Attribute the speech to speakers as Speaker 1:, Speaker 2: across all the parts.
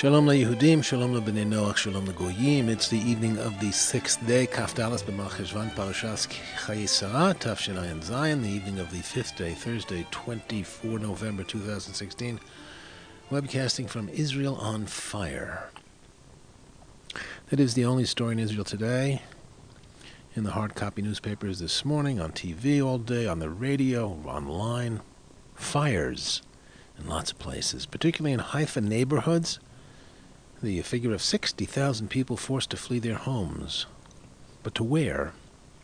Speaker 1: Shalom LaYehudim, Shalom LaBnei Noach, Shalom LaGoyim. It's the evening of the sixth day, Kaf Dalas b'Mar Cheshvan, Parashas Chayei Sarah, Tafshin Ayin Zayin, the evening of the fifth day, Thursday, 24 November 2016. Webcasting from Israel on Fire. That is the only story in Israel today. In the hard copy newspapers this morning, on TV all day, on the radio, online. Fires in lots of places, particularly in Haifa neighborhoods. The figure of 60,000 people forced to flee their homes. But to where?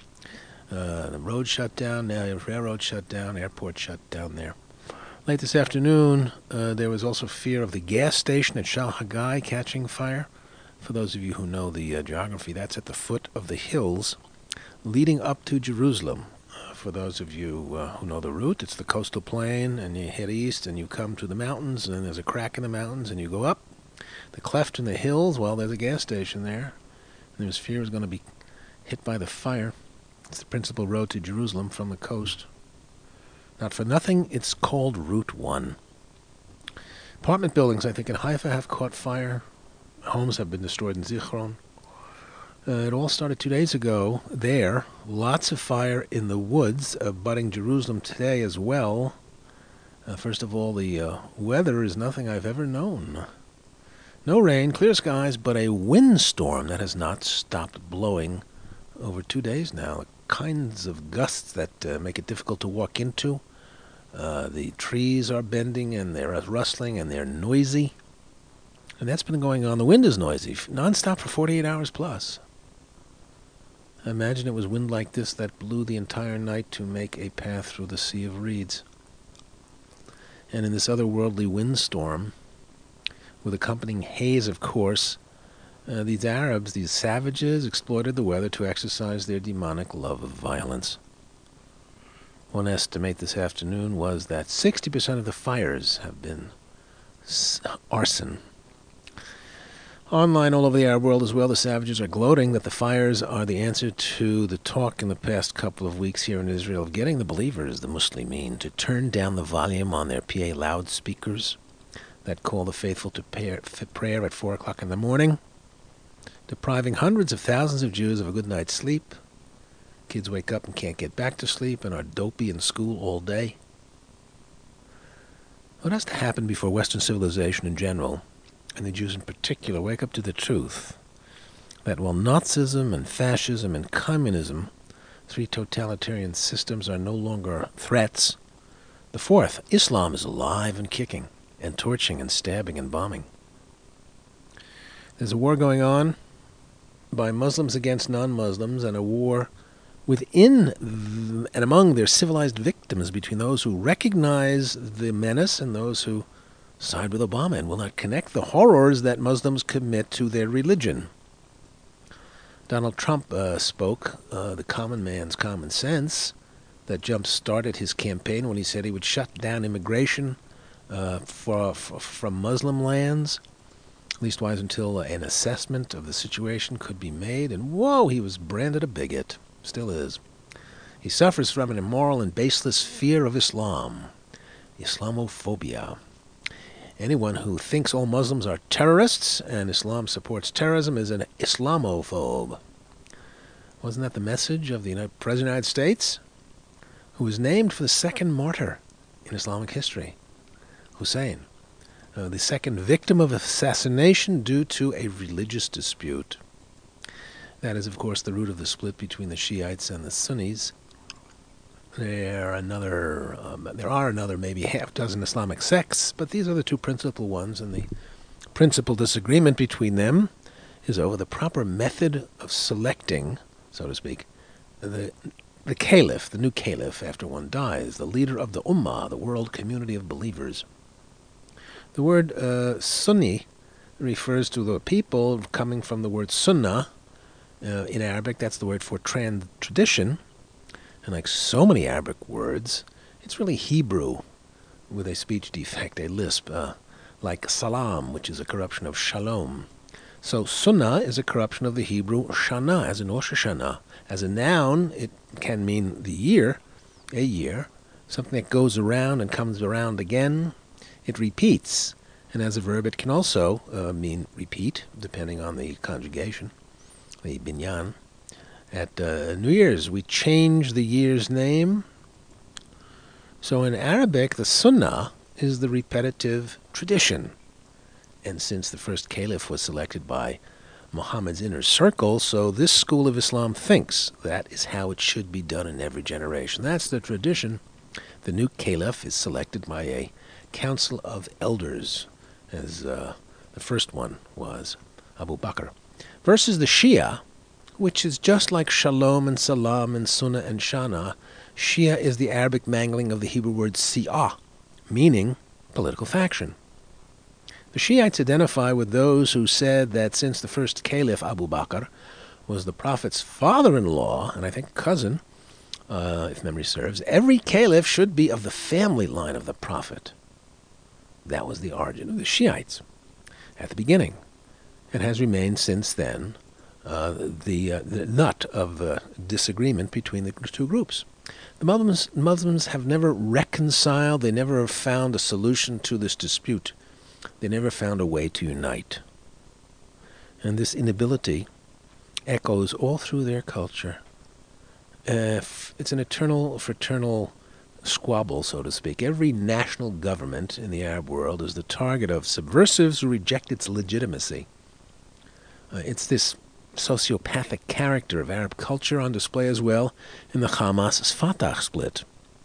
Speaker 1: The road shut down, railroad shut down, airport shut down there. Late this afternoon, there was also fear of the gas station at Shal Hagai catching fire. For those of you who know the geography, that's at the foot of the hills leading up to Jerusalem. For those of you who know the route, it's the coastal plain, and you head east, and you come to the mountains, and then there's a crack in the mountains, and you go up. The cleft in the hills, well, there's a gas station there. And there's fear it's going to be hit by the fire. It's the principal road to Jerusalem from the coast. Not for nothing, it's called Route 1. Apartment buildings, I think, in Haifa have caught fire. Homes have been destroyed in Zichron. It all started 2 days ago there. Lots of fire in the woods, abutting Jerusalem today as well. First of all, the weather is nothing I've ever known. No rain, clear skies, but a windstorm that has not stopped blowing over 2 days now. Kinds of gusts that make it difficult to walk into. The trees are bending and they're rustling and they're noisy. And that's been going on. The wind is noisy, nonstop for 48 hours plus. I imagine it was wind like this that blew the entire night to make a path through the Sea of Reeds. And in this otherworldly windstorm, with accompanying haze, of course, these Arabs, these savages, exploited the weather to exercise their demonic love of violence. One estimate this afternoon was that 60% of the fires have been arson. Online all over the Arab world as well, the savages are gloating that the fires are the answer to the talk in the past couple of weeks here in Israel of getting the believers, the Muslimin, to turn down the volume on their PA loudspeakers that call the faithful to prayer at 4 o'clock in the morning, depriving hundreds of thousands of Jews of a good night's sleep. Kids wake up and can't get back to sleep and are dopey in school all day. What has to happen before Western civilization in general, and the Jews in particular, wake up to the truth that while Nazism and fascism and communism, three totalitarian systems, are no longer threats, the fourth, Islam, is alive and kicking, and torching and stabbing and bombing. There's a war going on by Muslims against non-Muslims, and a war within and among their civilized victims between those who recognize the menace and those who side with Obama and will not connect the horrors that Muslims commit to their religion. Donald Trump spoke the common man's common sense that jump-started his campaign when he said he would shut down immigration from Muslim lands, leastwise until an assessment of the situation could be made. And whoa, he was branded a bigot. Still is. He suffers from an immoral and baseless fear of Islam, Islamophobia. Anyone who thinks all Muslims are terrorists and Islam supports terrorism is an Islamophobe. Wasn't that the message of the President of the United States, who was named for the second martyr in Islamic history, Hussein, the second victim of assassination due to a religious dispute? That is, of course, the root of the split between the Shiites and the Sunnis. There are another maybe half dozen Islamic sects, but these are the two principal ones, and the principal disagreement between them is over the proper method of selecting, so to speak, the caliph, the new caliph after one dies, the leader of the Ummah, the world community of believers. The word Sunni refers to the people coming from the word Sunnah. In Arabic, that's the word for tradition. And like so many Arabic words, it's really Hebrew with a speech defect, a lisp, like salam, which is a corruption of shalom. So sunnah is a corruption of the Hebrew shana, as in Rosh Hashanah. As a noun, it can mean the year, a year, something that goes around and comes around again. It repeats. And as a verb, it can also mean repeat, depending on the conjugation, the binyan. At New Year's, we change the year's name. So in Arabic, the sunnah is the repetitive tradition. And since the first caliph was selected by Muhammad's inner circle, so this school of Islam thinks that is how it should be done in every generation. That's the tradition. The new caliph is selected by a council of elders, as the first one was Abu Bakr. Versus the Shia, which is just like Shalom and Salam and Sunnah and Shana. Shia is the Arabic mangling of the Hebrew word Si'ah, meaning political faction. The Shiites identify with those who said that since the first caliph, Abu Bakr, was the Prophet's father-in-law, and I think cousin, if memory serves, every caliph should be of the family line of the Prophet. That was the origin of the Shiites at the beginning, and has remained since then the nut of disagreement between the two groups. The Muslims have never reconciled, they never have found a solution to this dispute. They never found a way to unite. And this inability echoes all through their culture. It's an eternal, fraternal squabble, so to speak. Every national government in the Arab world is the target of subversives who reject its legitimacy. It's this sociopathic character of Arab culture on display as well in the Hamas-Fatah split.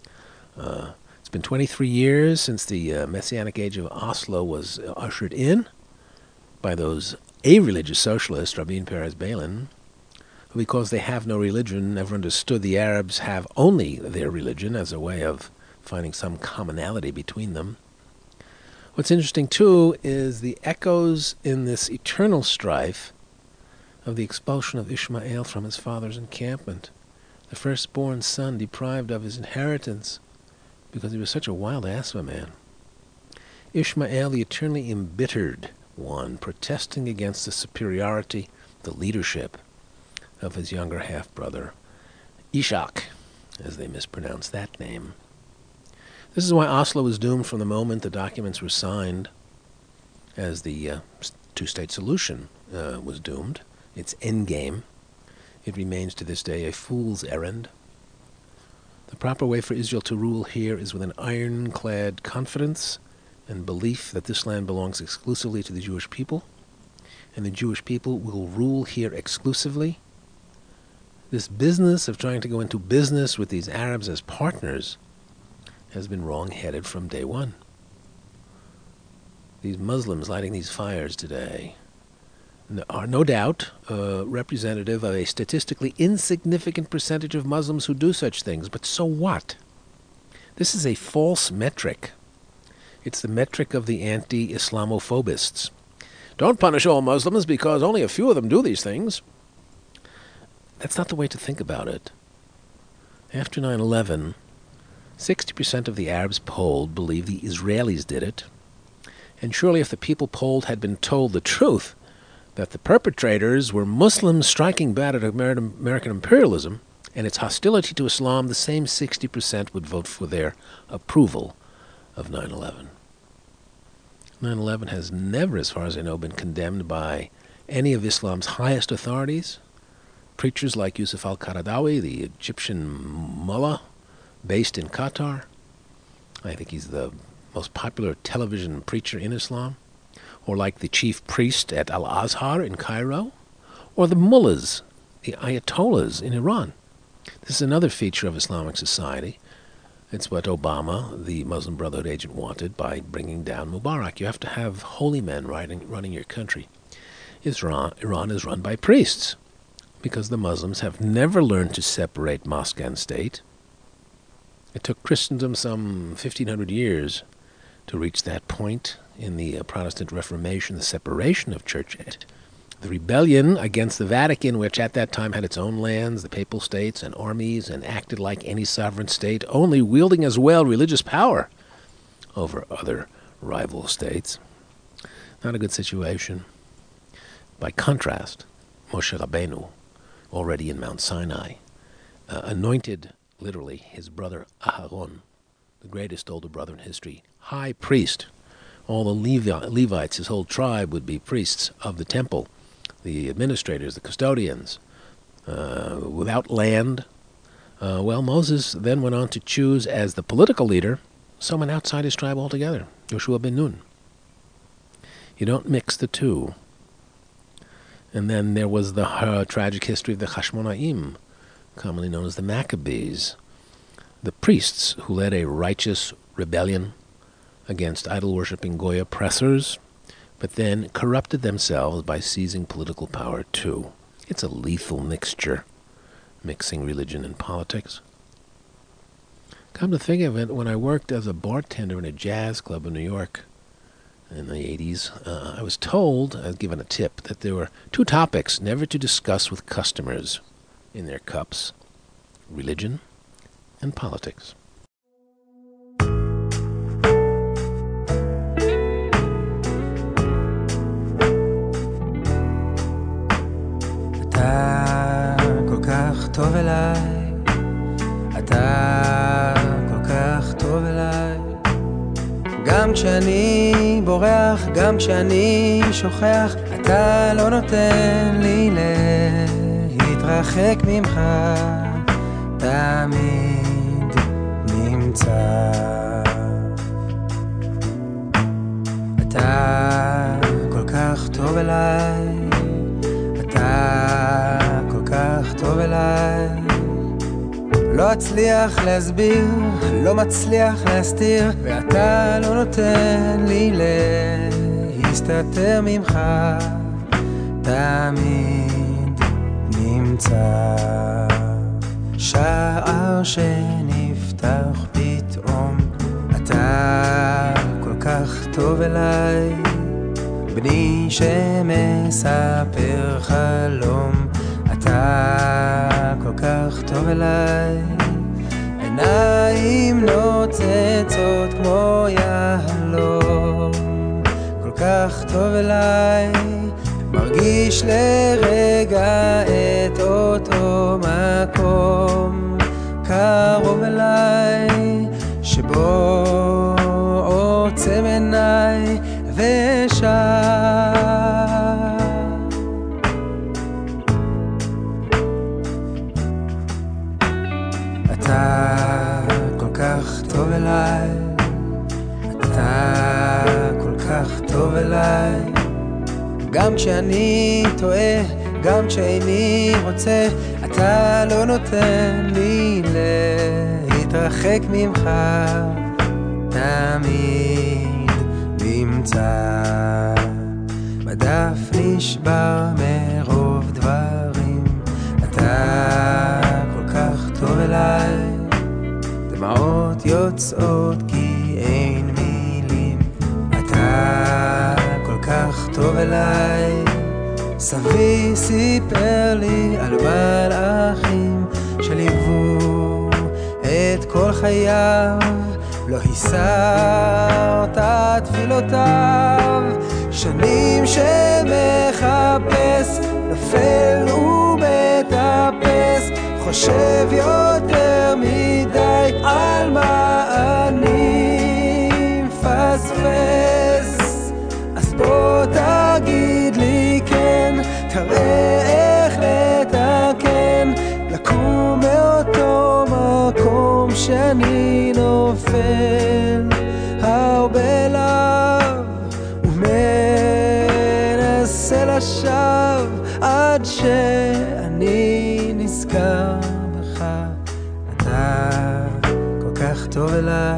Speaker 1: It's been 23 years since the Messianic Age of Oslo was ushered in by those a-religious socialists, Rabin Peres Balin, who, because they have no religion, never understood the Arabs have only their religion as a way of finding some commonality between them. What's interesting, too, is the echoes in this eternal strife of the expulsion of Ishmael from his father's encampment, the firstborn son deprived of his inheritance because he was such a wild-ass of a man. Ishmael, the eternally embittered one, protesting against the superiority, the leadership of his younger half-brother, Ishak, as they mispronounce that name. This is why Oslo was doomed from the moment the documents were signed, as the two-state solution was doomed. Its endgame. It remains to this day a fool's errand. The proper way for Israel to rule here is with an ironclad confidence and belief that this land belongs exclusively to the Jewish people, and the Jewish people will rule here exclusively. This business of trying to go into business with these Arabs as partners has been wrong-headed from day one. These Muslims lighting these fires today are no doubt representative of a statistically insignificant percentage of Muslims who do such things, but so what? This is a false metric. It's the metric of the anti-Islamophobists. Don't punish all Muslims because only a few of them do these things. That's not the way to think about it. After 9/11, 60% of the Arabs polled believe the Israelis did it. And surely if the people polled had been told the truth, that the perpetrators were Muslims striking back at American imperialism and its hostility to Islam, the same 60% would vote for their approval of 9/11. 9/11 has never, as far as I know, been condemned by any of Islam's highest authorities. Preachers like Yusuf al-Qaradawi, the Egyptian mullah based in Qatar. I think he's the most popular television preacher in Islam. Or like the chief priest at Al-Azhar in Cairo, or the mullahs, the ayatollahs in Iran. This is another feature of Islamic society. It's what Obama, the Muslim Brotherhood agent, wanted by bringing down Mubarak. You have to have holy men running your country. Iran is run by priests, because the Muslims have never learned to separate mosque and state. It took Christendom some 1,500 years to reach that point in the Protestant Reformation, the separation of church and state. The rebellion against the Vatican, which at that time had its own lands, the papal states, and armies, and acted like any sovereign state, only wielding as well religious power over other rival states. Not a good situation. By contrast, Moshe Rabbeinu, already in Mount Sinai, anointed, literally, his brother Aharon, the greatest older brother in history, high priest, all the Levites, his whole tribe, would be priests of the temple, the administrators, the custodians, without land. Moses then went on to choose as the political leader someone outside his tribe altogether, Yoshua ben Nun. You don't mix the two. And then there was the tragic history of the Hashmonaim, commonly known as the Maccabees, the priests who led a righteous rebellion against idol-worshipping Goy oppressors, but then corrupted themselves by seizing political power too. It's a lethal mixture, mixing religion and politics. Come to think of it, when I worked as a bartender in a jazz club in New York in the 80s, I was given a tip, that there were two topics never to discuss with customers in their cups: religion and politics.
Speaker 2: אתה כל כך טוב אליי, אתה כל כך טוב אליי, גם כשאני בורח, גם כשאני שוכח, אתה לא נותן לי להתרחק ממך, תמיד נמצא. אתה כל כך טוב אליי, אתה כל כך טוב אליי, לא אצליח להסביר, לא מצליח להסתיר, ואתה לא נותן לי להסתתר ממך, תמיד נמצא. שער שנפתח פתאום, אתה כל כך טוב אליי, בני שמספר חלום, אתה כל כך טוב אליי, עיניים נוצצות כמו יהלום, כל כך טוב אליי, מרגיש לרגע את אותו מקום, קרוב אליי, שבו עוצם עיניי ושם. אתה כל כך טוב אליי, אתה כל כך טוב אליי, גם כשאני טועה, גם כשאיני רוצה, אתה לא נותן לי להתרחק ממך, תמיד נמצא. מדף נשבר מרוב דברים, אתה כל כך טוב אליי, דמעות יוצאות כי אין מילים, אתה כל כך טוב אליי. סבי סיפר לי על מלאכים שליוו את כל חייו, לא הסרת תפילותיו, שנים שמחפש, נופל ומטפס, חושב יותר מדי על מה אני מפספס. אז בוא תגיד לי כן, תראה איך לתקן, לקום מאותו מקום שאני נופל הרבה אליו, ומנסה לשווא עד שאני נזכר בך. אתה כל כך טוב אליי,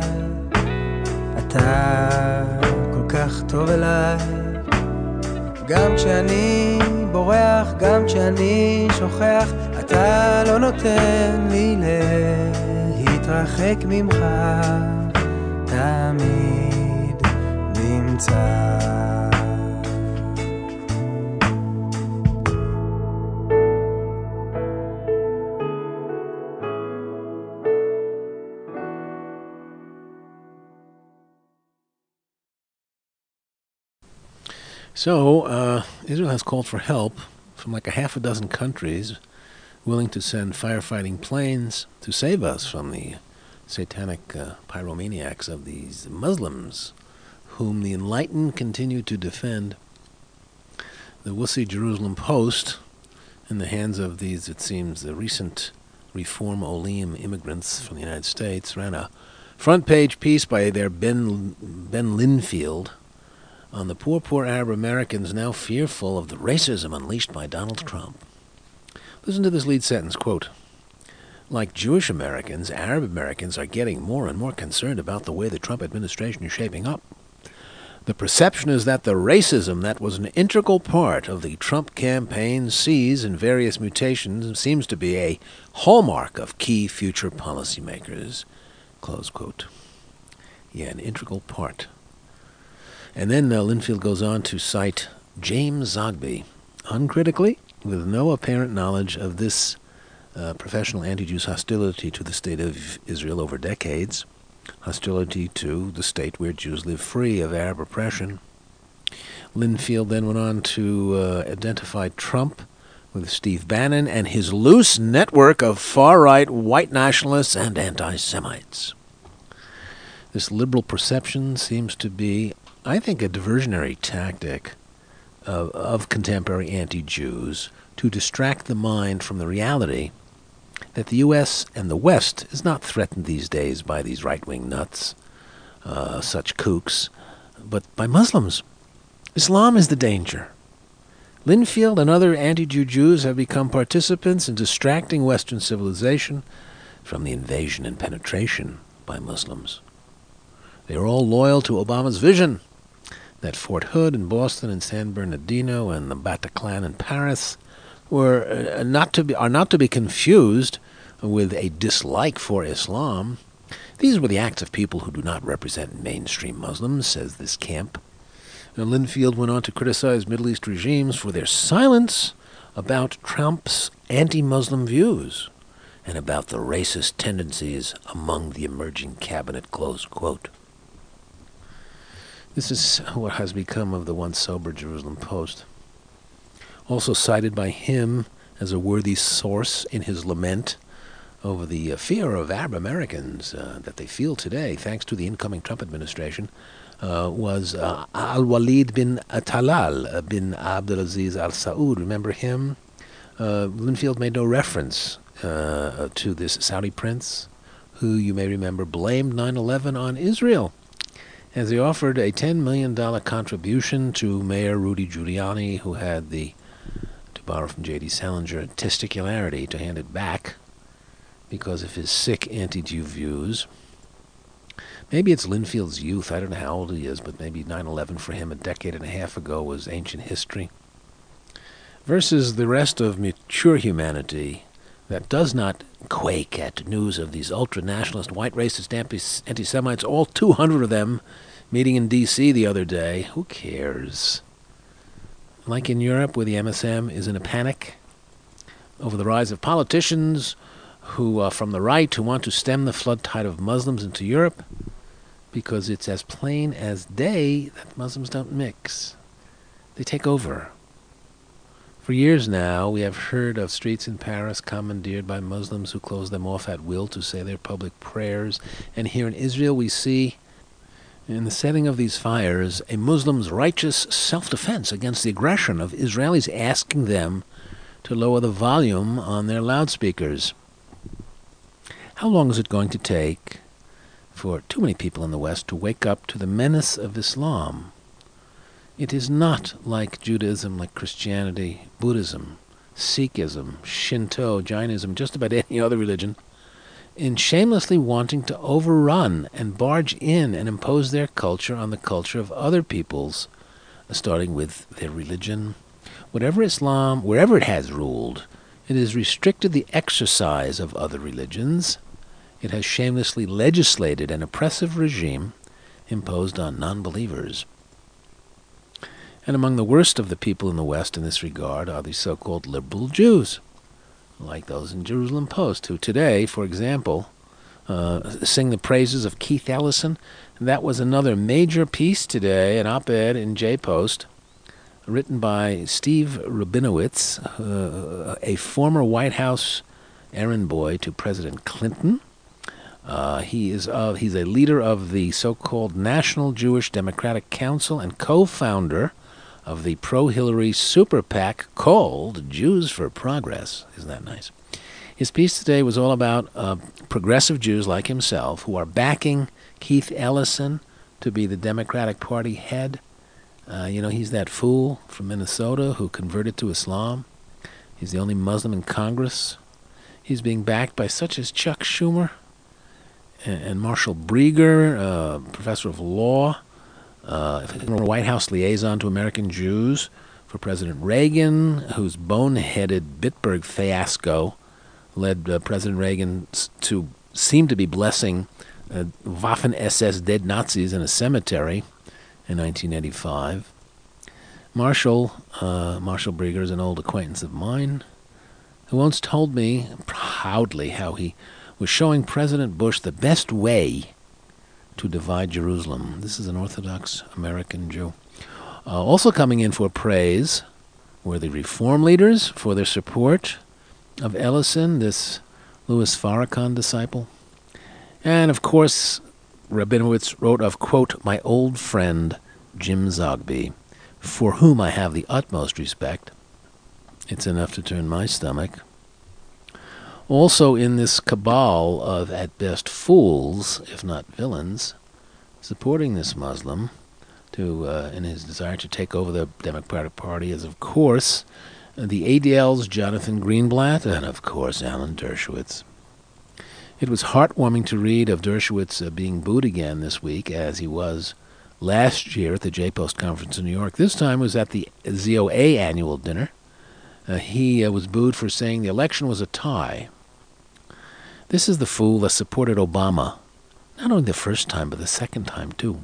Speaker 2: אתה כל כך טוב אליי, גם כשאני בורח, גם כשאני שוכח, אתה לא נותן לי להתרחק ממך, תמיד נמצא.
Speaker 1: So, Israel has called for help from like a half a dozen countries willing to send firefighting planes to save us from the satanic pyromaniacs of these Muslims whom the enlightened continue to defend. The wussy Jerusalem Post, in the hands of these, it seems, the recent Reform Olim immigrants from the United States, ran a front-page piece by their Ben Linfield on the poor Arab Americans now fearful of the racism unleashed by Donald Trump. Listen to this lead sentence, quote, "Like Jewish Americans, Arab Americans are getting more and more concerned about the way the Trump administration is shaping up. The perception is that the racism that was an integral part of the Trump campaign sees in various mutations seems to be a hallmark of key future policymakers." Close quote. Yeah, an integral part. And then Linfield goes on to cite James Zogby, uncritically, with no apparent knowledge of this professional anti-Jews hostility to the state of Israel over decades, hostility to the state where Jews live free of Arab oppression. Linfield then went on to identify Trump with Steve Bannon and his loose network of far-right white nationalists and anti-Semites. This liberal perception seems to be, I think, a diversionary tactic of contemporary anti-Jews to distract the mind from the reality that the U.S. and the West is not threatened these days by these right-wing nuts, such kooks, but by Muslims. Islam is the danger. Linfield and other anti-Jew Jews have become participants in distracting Western civilization from the invasion and penetration by Muslims. They are all loyal to Obama's vision that Fort Hood in Boston and San Bernardino and the Bataclan in Paris are not to be confused with a dislike for Islam. These were the acts of people who do not represent mainstream Muslims, says this camp. And Linfield went on to criticize Middle East regimes for their silence about Trump's anti-Muslim views and about the racist tendencies among the emerging cabinet, close quote. This is what has become of the once sober Jerusalem Post. Also cited by him as a worthy source in his lament over the fear of Arab Americans that they feel today, thanks to the incoming Trump administration, was Al-Walid bin Talal bin Abdulaziz Al Saud. Remember him? Linfield made no reference to this Saudi prince, who you may remember blamed 9/11 on Israel, as he offered a $10 million contribution to Mayor Rudy Giuliani, who had to borrow from J.D. Salinger, testicularity to hand it back because of his sick anti-Jew views. Maybe it's Linfield's youth. I don't know how old he is, but maybe 9/11 for him a decade and a half ago was ancient history. Versus the rest of mature humanity that does not quake at news of these ultra-nationalist, white racist anti-Semites, all 200 of them meeting in D.C. the other day. Who cares? Like in Europe, where the MSM is in a panic over the rise of politicians who from the right who want to stem the flood tide of Muslims into Europe, because it's as plain as day that Muslims don't mix. They take over. For years now, we have heard of streets in Paris commandeered by Muslims who close them off at will to say their public prayers. And here in Israel, we see, in the setting of these fires, a Muslim's righteous self-defense against the aggression of Israelis, asking them to lower the volume on their loudspeakers. How long is it going to take for too many people in the West to wake up to the menace of Islam? It is not like Judaism, like Christianity, Buddhism, Sikhism, Shinto, Jainism, just about any other religion, in shamelessly wanting to overrun and barge in and impose their culture on the culture of other peoples, starting with their religion. Whatever Islam, wherever it has ruled, it has restricted the exercise of other religions. It has shamelessly legislated an oppressive regime imposed on non-believers. And among the worst of the people in the West in this regard are the so-called liberal Jews, like those in Jerusalem Post, who today, for example, sing the praises of Keith Ellison. And that was another major piece today, an op-ed in J-Post, written by Steve Rabinowitz, a former White House errand boy to President Clinton, He's a leader of the so-called National Jewish Democratic Council and co-founder of the pro-Hillary super PAC called Jews for Progress. Isn't that nice? His piece today was all about progressive Jews like himself who are backing Keith Ellison to be the Democratic Party head. He's that fool from Minnesota who converted to Islam. He's the only Muslim in Congress. He's being backed by such as Chuck Schumer and Marshall Brieger, professor of law, White House liaison to American Jews for President Reagan, whose boneheaded Bitburg fiasco led President Reagan to seem to be blessing Waffen-SS dead Nazis in a cemetery in 1985. Marshall Brieger is an old acquaintance of mine who once told me proudly how he was showing President Bush the best way to divide Jerusalem. This is an Orthodox American Jew. Also coming in for praise were the Reform leaders for their support of Ellison, this Louis Farrakhan disciple. And, of course, Rabinowitz wrote of, quote, my old friend Jim Zogby, for whom I have the utmost respect. It's enough to turn my stomach. Also in this cabal of, at best, fools, if not villains, supporting this Muslim in his desire to take over the Democratic Party is, of course, the ADL's Jonathan Greenblatt and, of course, Alan Dershowitz. It was heartwarming to read of Dershowitz being booed again this week, as he was last year at the J-Post conference in New York. This time was at the ZOA annual dinner. He was booed for saying the election was a tie. This is the fool that supported Obama, not only the first time, but the second time, too.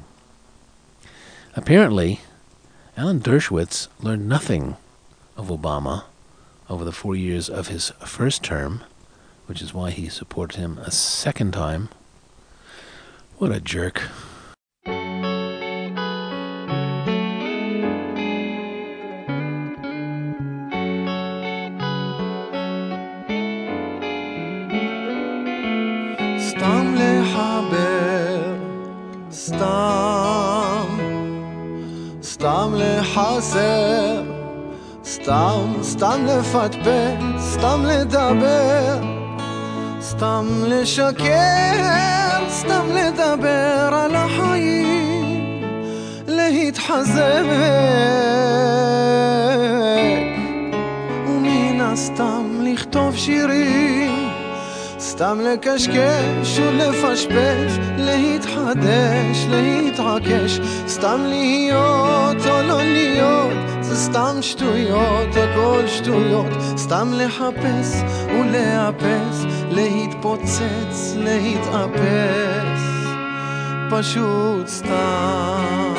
Speaker 1: Apparently, Alan Dershowitz learned nothing of Obama over the 4 years of his first term, which is why he supported him a second time. What a jerk.
Speaker 2: סתם לחבר, סתם לחסר, סתם לפטפט, סתם לדבר, סתם לשקר, סתם לדבר על החיים, להתחזק, ומן הסתם לכתוב שירים, סתם לקשקש ולפשפש, להתחדש, להתעקש, סתם להיות או לא להיות, זה סתם שטויות, הכל שטויות, סתם לחפש ולאפס, להתפוצץ, להתאפס, פשוט סתם.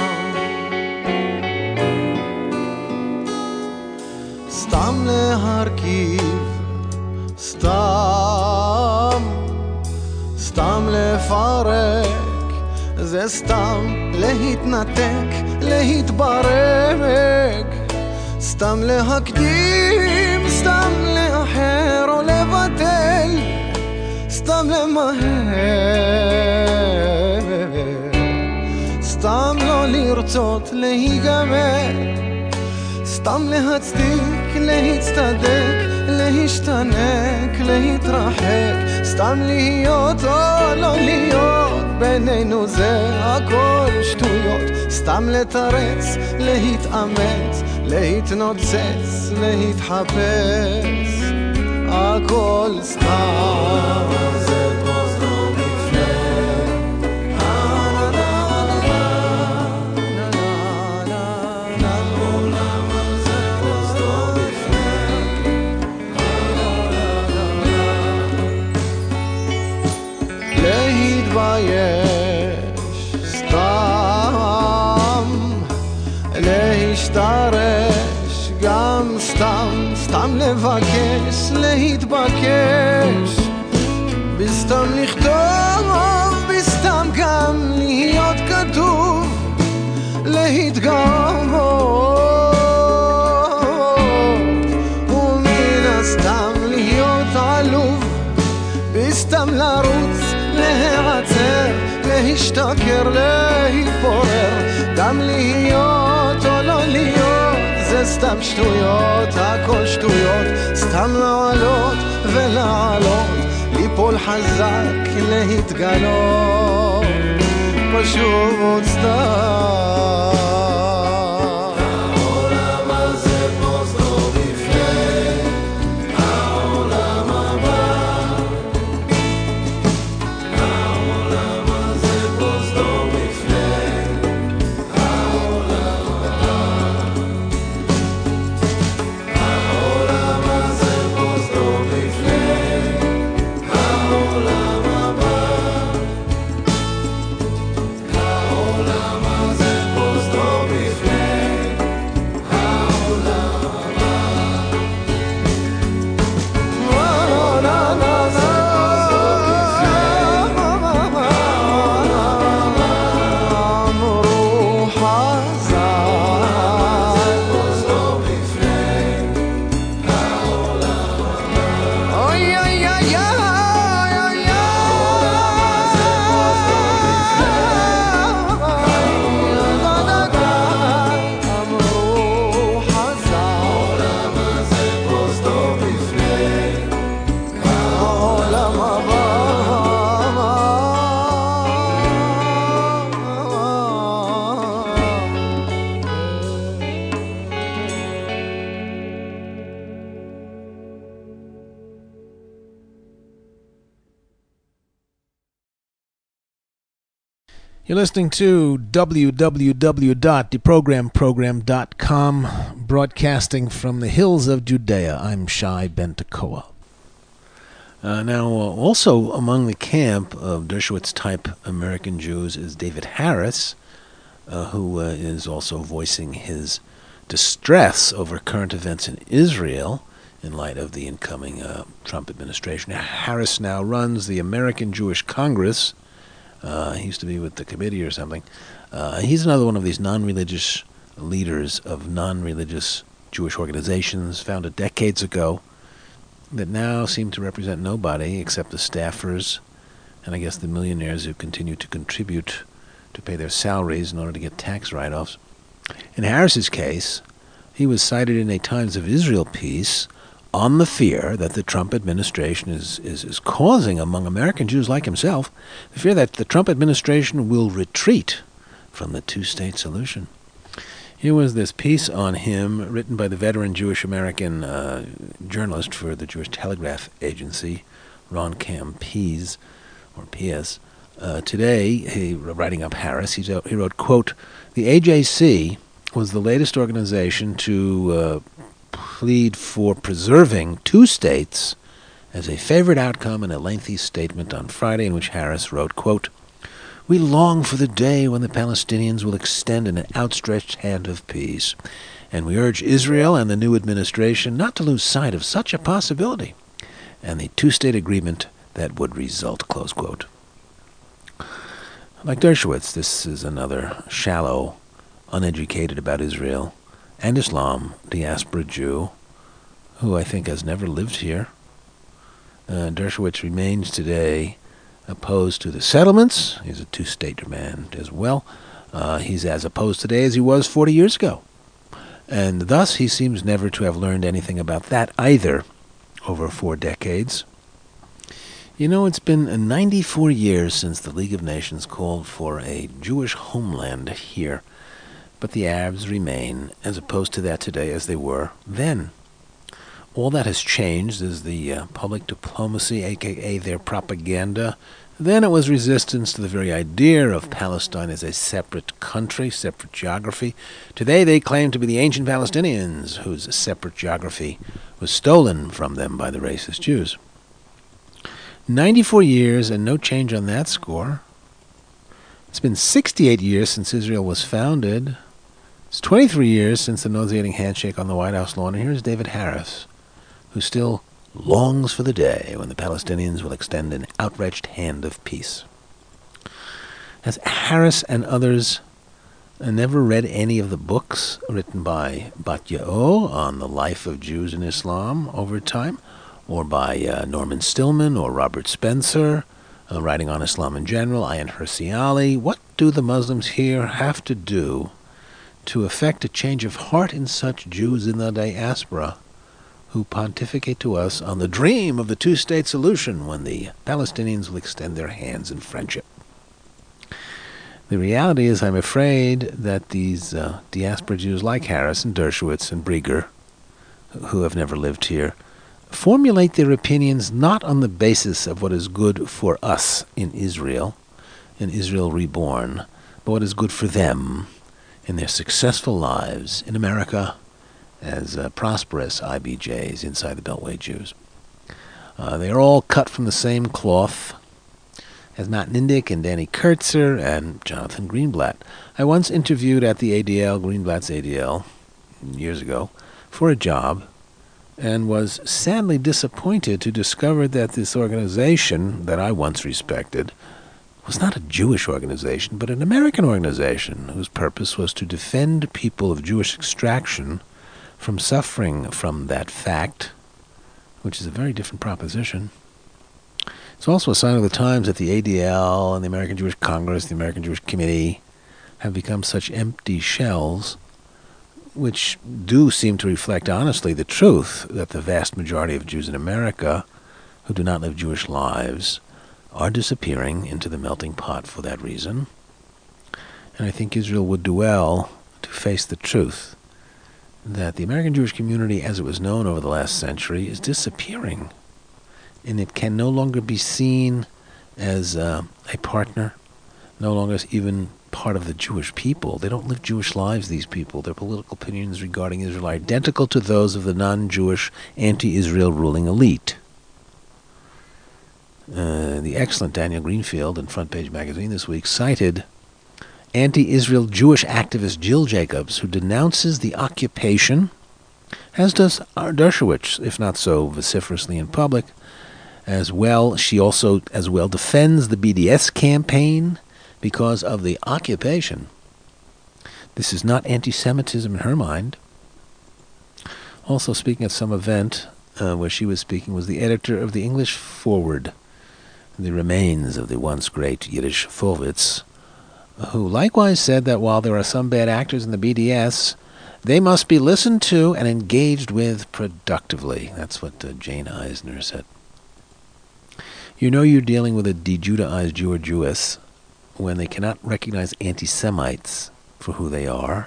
Speaker 2: סתם להרכיב, סתם לפרק, זה סתם להתנתק, להתברק, סתם להקדים, סתם לאחר או לבטל, סתם למהר, סתם לא לרצות להיגמר, סתם להצדיק, להצטדק, להשתנק, להתרחק, סתם להיות או לא להיות, בינינו זה הכל שטויות, סתם לתרץ, להתאמץ, להתנוצץ, להתחפש, הכל סתם. להשתרש, גם סתם לבקש, להתבקש, בסתם לכתוב, בסתם גם להיות כתוב, להתגאות, ומן הסתם להיות עלוב, בסתם לרוץ, להשתכר, להיפורר, גם להיות או לא להיות, זה סתם שטויות, הכל שטויות, סתם לעלות ולעלות, ליפול חזק, להתגלות, פשוט סתם.
Speaker 1: You're listening to www.deprogramprogram.com, broadcasting from the hills of Judea. I'm Shai Ben Tekoa. Also among the camp of Dershowitz-type American Jews is David Harris, who is also voicing his distress over current events in Israel in light of the incoming Trump administration. Harris now runs the American Jewish Congress. He used to be with the committee or something. He's another one of these non-religious leaders of non-religious Jewish organizations founded decades ago that now seem to represent nobody except the staffers and I guess the millionaires who continue to contribute to pay their salaries in order to get tax write-offs. In Harris's case, he was cited in a Times of Israel piece on the fear that the Trump administration is causing among American Jews like himself, the fear that the Trump administration will retreat from the two-state solution. Here was this piece on him written by the veteran Jewish American journalist for the Jewish Telegraph Agency, Ron Campies, or P.S. Today, writing up Harris, he wrote, quote, "The AJC was the latest organization to plead for preserving two states as a favored outcome in a lengthy statement on Friday in which Harris wrote, quote, "We long for the day when the Palestinians will extend an outstretched hand of peace, and we urge Israel and the new administration not to lose sight of such a possibility and the two-state agreement that would result," close quote. Like Dershowitz, this is another shallow, uneducated about Israel and Islam diaspora Jew who I think has never lived here. Dershowitz remains today opposed to the settlements. He's a two-state man as well. He's as opposed today as he was 40 years ago. And thus he seems never to have learned anything about that either over 4 decades. You know, it's been 94 years since the League of Nations called for a Jewish homeland here. But the Arabs remain as opposed to that today as they were then. All that has changed is the public diplomacy, a.k.a. their propaganda. Then it was resistance to the very idea of Palestine as a separate country, separate geography. Today they claim to be the ancient Palestinians, whose separate geography was stolen from them by the racist Jews. 94 years and no change on that score. It's been 68 years since Israel was founded. It's 23 years since the nauseating handshake on the White House lawn, and here's David Harris, who still longs for the day when the Palestinians will extend an outstretched hand of peace. Has Harris and others never read any of the books written by Bat Ya'or on the life of Jews in Islam over time, or by Norman Stillman or Robert Spencer, writing on Islam in general, Ayan Hirsi Ali. What do the Muslims here have to do to effect a change of heart in such Jews in the diaspora who pontificate to us on the dream of the two-state solution when the Palestinians will extend their hands in friendship? The reality is, I'm afraid, that these diaspora Jews like Harris and Dershowitz and Brieger, who have never lived here, formulate their opinions not on the basis of what is good for us in Israel reborn, but what is good for them in their successful lives in America as prosperous IBJs, inside the Beltway Jews. They are all cut from the same cloth as Matt Nindick and Danny Kurtzer and Jonathan Greenblatt. I once interviewed at the ADL, Greenblatt's ADL, years ago, for a job, and was sadly disappointed to discover that this organization that I once respected was not a Jewish organization, but an American organization whose purpose was to defend people of Jewish extraction from suffering from that fact, which is a very different proposition. It's also a sign of the times that the ADL and the American Jewish Congress, the American Jewish Committee, have become such empty shells, which do seem to reflect honestly the truth that the vast majority of Jews in America who do not live Jewish lives are disappearing into the melting pot for that reason. And I think Israel would do well to face the truth that the American Jewish community, as it was known over the last century, is disappearing. And it can no longer be seen as a partner, no longer as even part of the Jewish people. They don't live Jewish lives, these people. Their political opinions regarding Israel are identical to those of the non-Jewish, anti-Israel ruling elite. The excellent Daniel Greenfield in Front Page Magazine this week cited anti-Israel Jewish activist Jill Jacobs, who denounces the occupation, as does Dershowitz, if not so vociferously in public. As well, she also as well defends the BDS campaign because of the occupation. This is not anti-Semitism in her mind. Also speaking at some event where she was speaking was the editor of the English Forward, the remains of the once great Yiddish Vorwitz, who likewise said that while there are some bad actors in the BDS, they must be listened to and engaged with productively. That's what Jane Eisner said. You know you're dealing with a de-Judaized Jew or Jewess when they cannot recognize anti-Semites for who they are.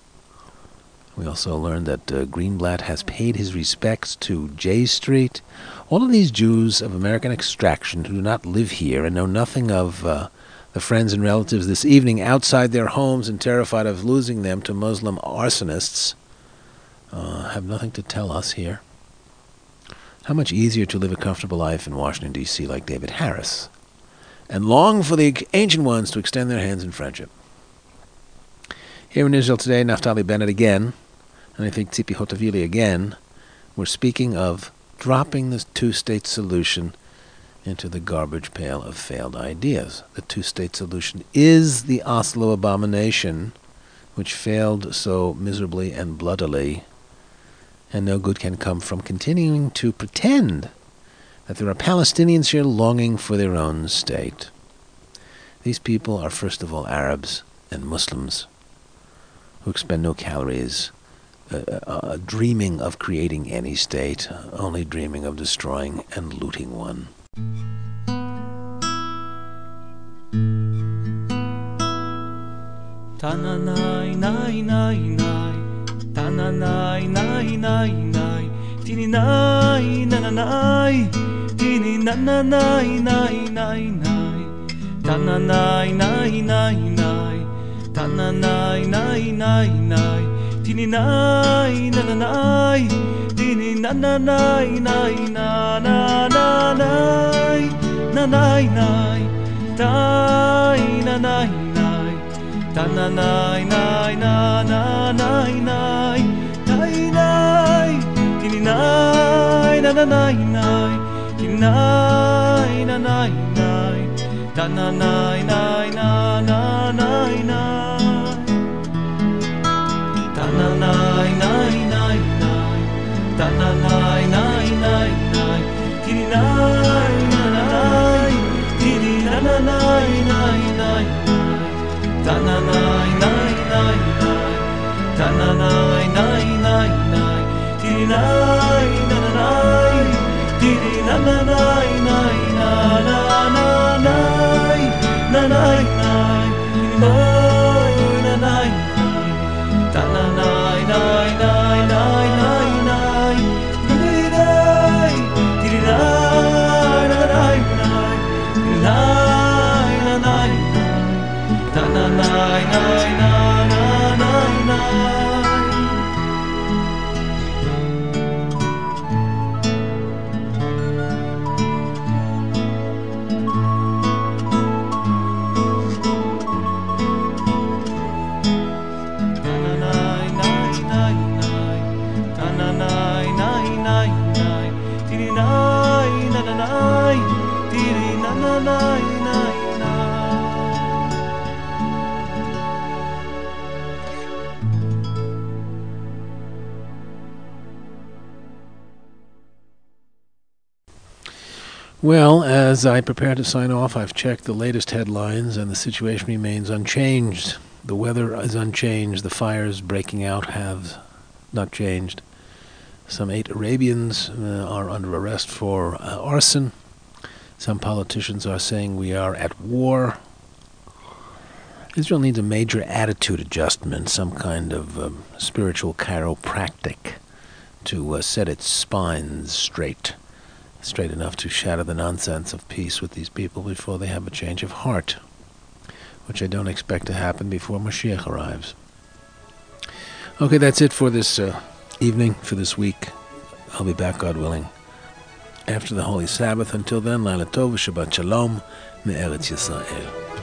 Speaker 1: We also learned that Greenblatt has paid his respects to J Street. All of these Jews of American extraction who do not live here and know nothing of the friends and relatives this evening outside their homes and terrified of losing them to Muslim arsonists have nothing to tell us here. How much easier to live a comfortable life in Washington, D.C. like David Harris, and long for the ancient ones to extend their hands in friendship. Here in Israel today, Naftali Bennett again, and I think Tzipi Hotovili again, we're speaking of dropping the two-state solution into the garbage pail of failed ideas. The two-state solution is the Oslo abomination, which failed so miserably and bloodily, and no good can come from continuing to pretend that there are Palestinians here longing for their own state. These people are first of all Arabs and Muslims who expend no calories dreaming of creating any state, only dreaming of destroying and looting one.
Speaker 3: Tananai nai nai nai, tananai nai nai nai, tini nai na na nai, tini na na nai nai nai nai, tananai nai nai nai, tananai nai nai nai, tini nai na na nai, tini na na nai nai na na na nai, na nai nai, tai na nai nai, ta na nai nai na na nai nai, nai nai, tini nai na na nai nai, tini nai na nai nai, ta na nai nai na na nai nai, ta na nai nai nai nai, ta na nai nai nai nai, tini nai na nai, tini Ta-na-nai, nai, nai, nai. Ta-na-nai, nai, nai, nai. Tiri-nai, na-na-nai. Tiri-na-na-nai, nai, na-na-na-nai. Na-nai, nai. Tiri-nai, na-nai, nai. Ta-na-nai, nai, nai, nai, nai, nai. Tiri-nai, tiri-nai, na-nai, nai. Tiri-nai, na-nai, nai. Ta-na-nai, nai, nai, nai, nai.
Speaker 1: Well, as I prepare to sign off, I've checked the latest headlines, and the situation remains unchanged. The weather is unchanged. The fires breaking out have not changed. Some 8 Arabians are under arrest for arson. Some politicians are saying we are at war. Israel needs a major attitude adjustment, some kind of spiritual chiropractic to set its spines straight enough to shatter the nonsense of peace with these people before they have a change of heart, which I don't expect to happen before Mashiach arrives. Okay, that's it for this evening, for this week. I'll be back, God willing, after the Holy Sabbath. Until then, Laila Tov, Shabbat Shalom, Me'eretz Yisrael.